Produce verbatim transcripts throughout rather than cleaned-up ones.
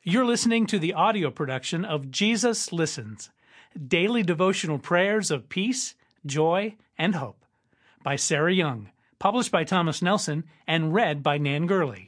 You're listening to the audio production of Jesus Listens, daily devotional prayers of peace, joy, and hope, by Sarah Young, published by Thomas Nelson, and read by Nan Gurley.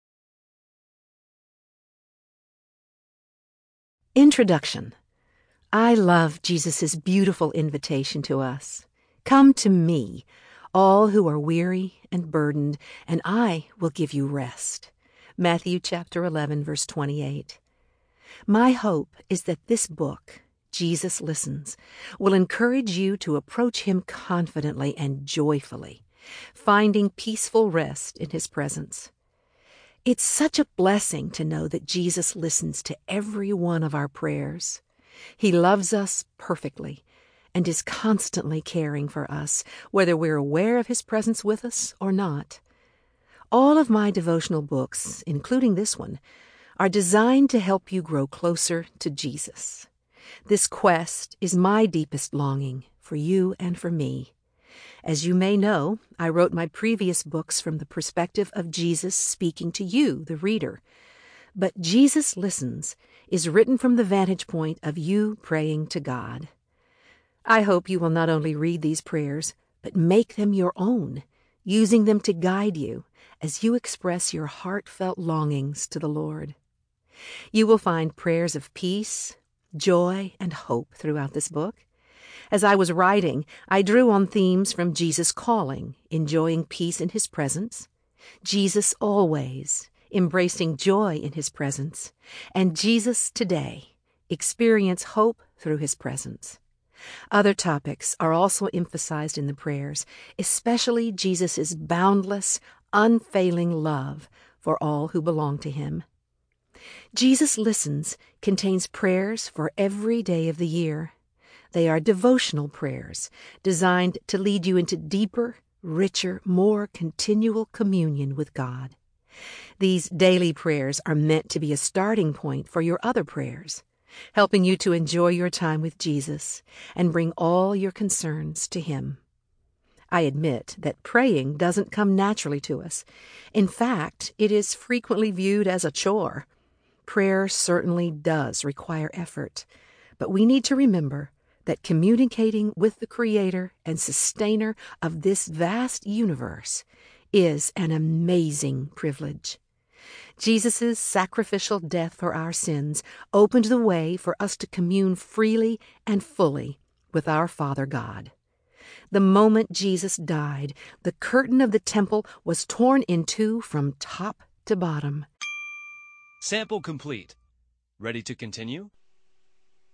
Introduction. I love Jesus' beautiful invitation to us. Come to me, all who are weary and burdened, and I will give you rest. Matthew chapter eleven, verse twenty-eight. My hope is that this book, Jesus Listens, will encourage you to approach him confidently and joyfully, finding peaceful rest in his presence. It's such a blessing to know that Jesus listens to every one of our prayers. He loves us perfectly and is constantly caring for us, whether we're aware of his presence with us or not. All of my devotional books, including this one, are designed to help you grow closer to Jesus. This quest is my deepest longing for you and for me. As you may know, I wrote my previous books from the perspective of Jesus speaking to you, the reader. But Jesus Listens is written from the vantage point of you praying to God. I hope you will not only read these prayers, but make them your own, using them to guide you as you express your heartfelt longings to the Lord. You will find prayers of peace, joy, and hope throughout this book. As I was writing, I drew on themes from Jesus Calling, enjoying peace in his presence, Jesus Always, embracing joy in his presence, and Jesus Today, experience hope through his presence. Other topics are also emphasized in the prayers, especially Jesus' boundless, unfailing love for all who belong to him. Jesus Listens contains prayers for every day of the year. They are devotional prayers designed to lead you into deeper, richer, more continual communion with God. These daily prayers are meant to be a starting point for your other prayers, helping you to enjoy your time with Jesus and bring all your concerns to him. I admit that praying doesn't come naturally to us. In fact, it is frequently viewed as a chore. Prayer certainly does require effort, but we need to remember that communicating with the Creator and Sustainer of this vast universe is an amazing privilege. Jesus' sacrificial death for our sins opened the way for us to commune freely and fully with our Father God. The moment Jesus died, the curtain of the temple was torn in two from top to bottom. Sample complete. Ready to continue?